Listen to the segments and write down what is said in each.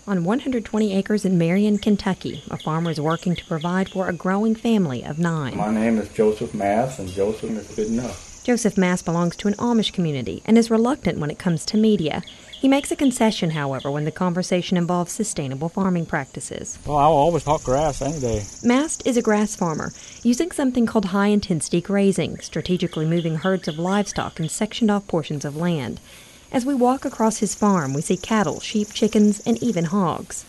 On 120 acres in Marion, Kentucky, a farmer is working to provide for a growing family of 9. My name is Joseph Mass, and Joseph is good enough. Joseph Mass belongs to an Amish community and is reluctant when it comes to media. He makes a concession, however, when the conversation involves sustainable farming practices. Well, I'll always talk grass any day. Mast is a grass farmer, using something called high-intensity grazing, strategically moving herds of livestock in sectioned-off portions of land. As we walk across his farm, we see cattle, sheep, chickens, and even hogs.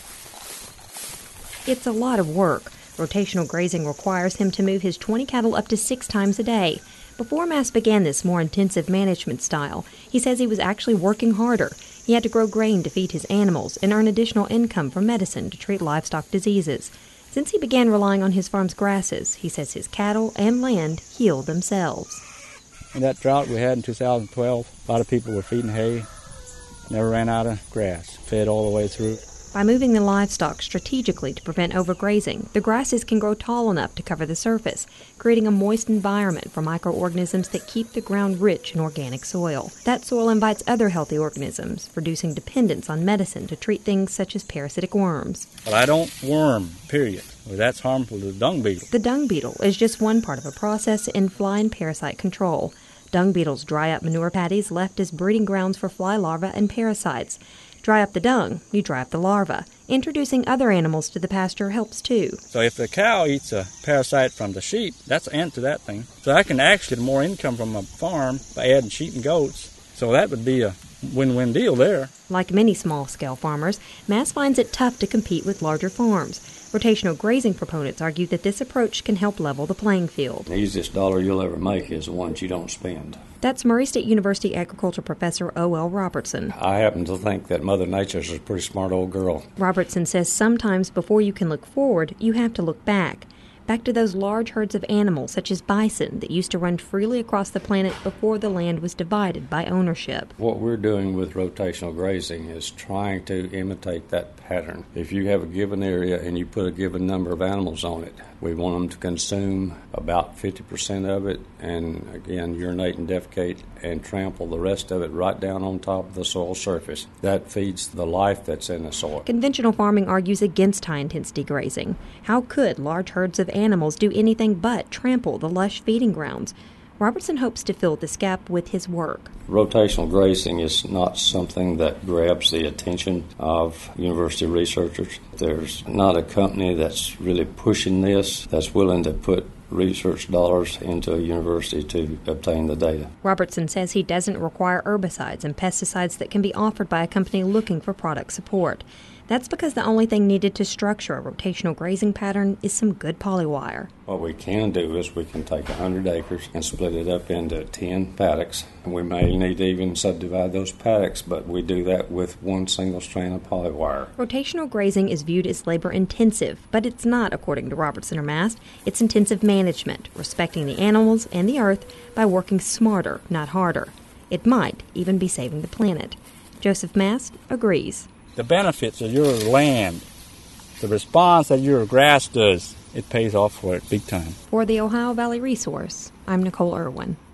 It's a lot of work. Rotational grazing requires him to move his 20 cattle up to 6 times a day. Before Mast began this more intensive management style, he says he was actually working harder. He had to grow grain to feed his animals and earn additional income from medicine to treat livestock diseases. Since he began relying on his farm's grasses, he says his cattle and land heal themselves. In that drought we had in 2012, a lot of people were feeding hay, never ran out of grass, fed all the way through. By moving the livestock strategically to prevent overgrazing, the grasses can grow tall enough to cover the surface, creating a moist environment for microorganisms that keep the ground rich in organic soil. That soil invites other healthy organisms, reducing dependence on medicine to treat things such as parasitic worms. But I don't worm, period. Well, that's harmful to the dung beetle. The dung beetle is just one part of a process in fly and parasite control. Dung beetles dry up manure patties left as breeding grounds for fly larvae and parasites. Dry up the dung, you dry up the larvae. Introducing other animals to the pasture helps too. So if the cow eats a parasite from the sheep, that's an end to that thing. So I can actually get more income from a farm by adding sheep and goats. So that would be a win-win deal there. Like many small-scale farmers, Mass finds it tough to compete with larger farms. Rotational grazing proponents argue that this approach can help level the playing field. The easiest dollar you'll ever make is the ones you don't spend. That's Murray State University agriculture professor O.L. Robertson. I happen to think that Mother Nature's a pretty smart old girl. Robertson says sometimes before you can look forward, you have to look back. Back to those large herds of animals such as bison that used to run freely across the planet before the land was divided by ownership. What we're doing with rotational grazing is trying to imitate that pattern. If you have a given area and you put a given number of animals on it, we want them to consume about 50% of it and, again, urinate and defecate and trample the rest of it right down on top of the soil surface. That feeds the life that's in the soil. Conventional farming argues against high-intensity grazing. How could large herds of animals do anything but trample the lush feeding grounds? Robertson hopes to fill this gap with his work. Rotational grazing is not something that grabs the attention of university researchers. There's not a company that's really pushing this, that's willing to put research dollars into a university to obtain the data. Robertson says he doesn't require herbicides and pesticides that can be offered by a company looking for product support. That's because the only thing needed to structure a rotational grazing pattern is some good polywire. What we can do is we can take 100 acres and split it up into 10 paddocks. And we may need to even subdivide those paddocks, but we do that with one single strand of polywire. Rotational grazing is viewed as labor-intensive, but it's not, according to Robertson or Mast. It's intensive management, respecting the animals and the earth by working smarter, not harder. It might even be saving the planet. Joseph Mast agrees. The benefits of your land, the response that your grass does, it pays off for it big time. For the Ohio Valley Resource, I'm Nicole Irwin.